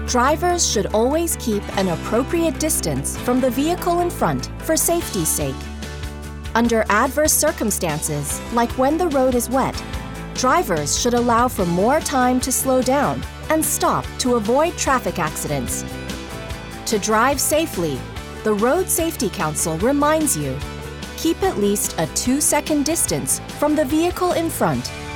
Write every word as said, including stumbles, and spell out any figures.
Drivers should always keep an appropriate distance from the vehicle in front for safety's sake. Under adverse circumstances, like when the road is wet, drivers should allow for more time to slow down and stop to avoid traffic accidents. To drive safely, the Road Safety Council reminds you, keep at least a two-second distance from the vehicle in front